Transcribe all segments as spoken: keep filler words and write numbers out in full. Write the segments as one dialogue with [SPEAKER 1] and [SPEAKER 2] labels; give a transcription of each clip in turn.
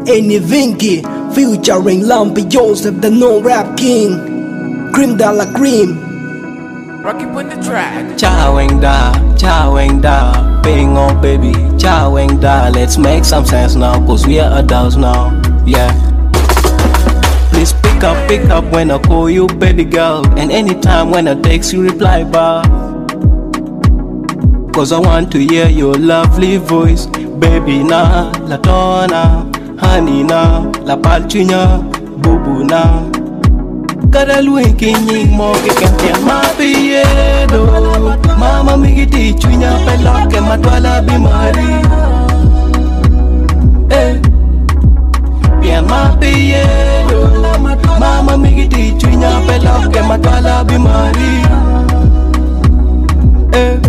[SPEAKER 1] Any Vinky, featuring Lumpy Joseph, the no rap king. Cream de la cream.
[SPEAKER 2] Rocky on the track.
[SPEAKER 3] Chaweng da, chaweng da, bing on baby, chaweng da. Let's make some sense now, cause we are adults now, yeah. Please pick up, pick up when I call you baby girl, and anytime when I text you reply back. Cause I want to hear your lovely voice, baby na, la tona, honey na, la palchunya, bubu na. Kada luenki nying mo ke kente mapiedo, mama migiti chunya peloke matwala bimari. Eh, bien mapiedo, mama migiti chunya peloke matwala bimari. Eh,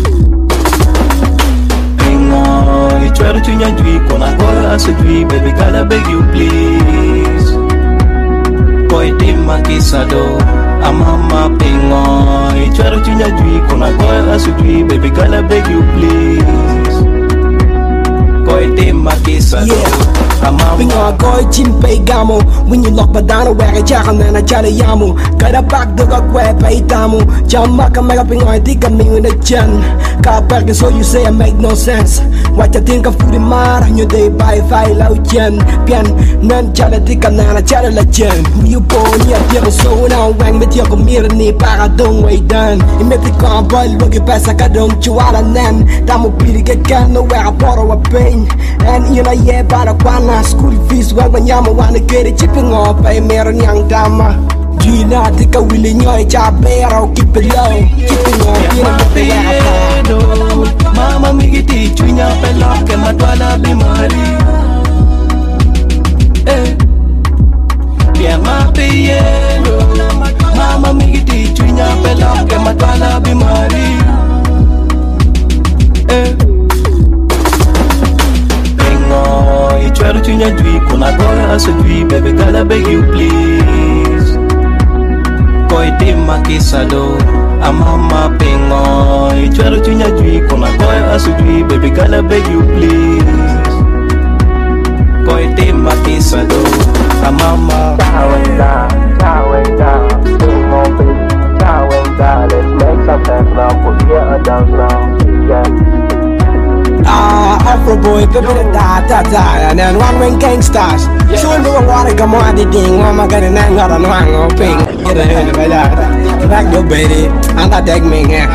[SPEAKER 3] pingo, ichwero chunya jui kona kola sujui, baby kala beg you please. Boy tima kisado, amama pingo, ichwero chunya jui kona kola sujui, baby kala beg you please. Boy tima kisado.
[SPEAKER 1] Pinga goy chimpe gamo, when you lock badano where a jahan and a chale yamu. Got a back the rock where pay tamu. Jamaka mega pinga dick me in the chin. Car parking so you say I make no sense. What you think of food in mar and you day by five loud chen. Pian nan chale dick and a chale la chen. You born here, dear so now wang with your mirror ni para don't wait done. You make the car boy look at pass a cadon chuala nan. Tamu piri get can nowhere I borrow a pain. And you know yeah para kwana. School fees well when yama wanna get it chipping off by meron yang dama. Gina tika willing yoy chabero keep it low. Chipping off
[SPEAKER 3] mapiedo, mama migiti chunya peloke matwala bimari. Eh, bien mapiedo, mama migiti chunya peloke matwala bimari. Eh. Ichwero chunya jui kona kola sujui, baby kala beg you please. Koi tima kisado, amama pingo. Ichwero chunya jui kona kola sujui, baby kala beg you please. Koi tima kisado, amama.
[SPEAKER 4] Chaweng da, chaweng da, pingo baby, chaweng da. Let's make some sense now, cause we are adults now, yeah.
[SPEAKER 1] Ah, Afro boy, baby da da da, and then one wing gangsters. Soon we want to come on the ding, mama got an anger on one or ping. Get a hand by that. Back your baby, and that deck me here.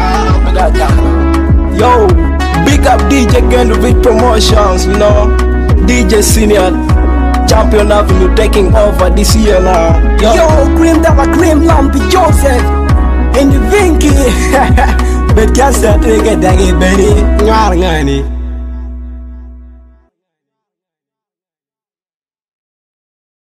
[SPEAKER 1] Yo, big up D J Gendovich Promotions, you know. D J Senior, Champion Avenue taking over this year now. Yo, Yo cream that a cream Lumpy Joseph, and the Vinky. But can't start to get that baby.